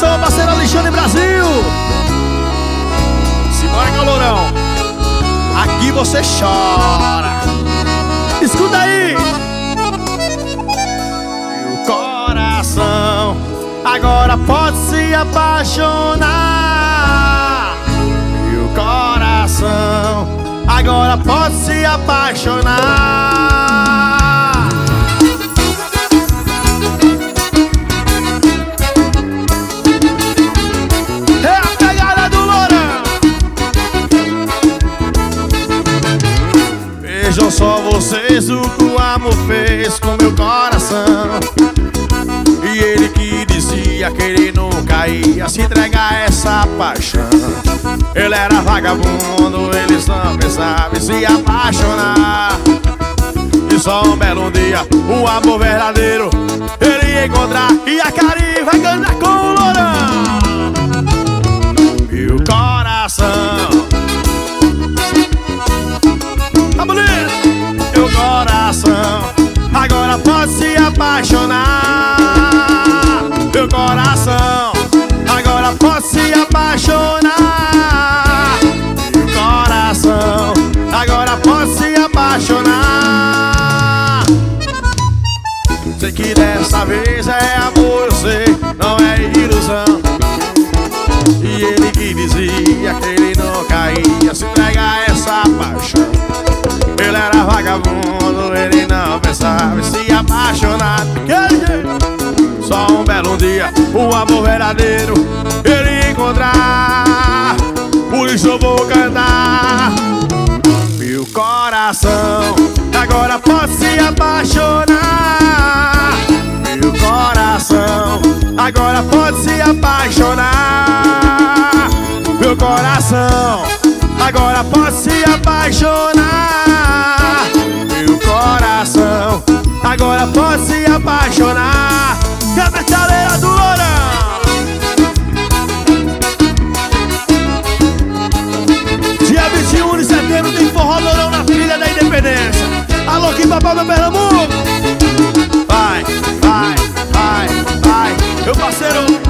atenção, meu parceiro Alexandre Brasil. Simbora, calorão. Aqui você chora. Escuta aí. E o coração agora pode se apaixonar. E o coração agora pode se apaixonar. É a pegada do Lourão. Vejam só vocês o que o amor fez com meu coração. E ele que dizia que ele nunca ia se entregar a essa paixão. Ele era vagabundo, ele só pensava em se apaixonar. E só um belo dia, o amor verdadeiro ele ia encontrar. E a Cari vai cantar com o Lourão. E o coração, tá bonito? E o coração agora pode se apaixonar. Meu coração agora pode se apaixonar. Meu coração agora pode se apaixonar. Sei que dessa vez é amor, eu sei, não é ilusão. E ele que dizia que ele nunca ia se entregar a essa paixão. Ele era vagabundo, ele não pensava em se apaixonar. Só um belo dia, o amor verdadeiro ele ia encontrar. Por isso eu vou cantar. Meu coração agora pode se apaixonar. Meu coração agora pode se apaixonar. Meu coração agora pode se apaixonar. Meu coração agora pode se apaixonar. Que a metaleira do Lourão. Dia 21 de setembro tem forró Lourão na Filha da Independência. Alô, que papai, meu Pernambuco. Vai, vai, vai, vai, meu parceiro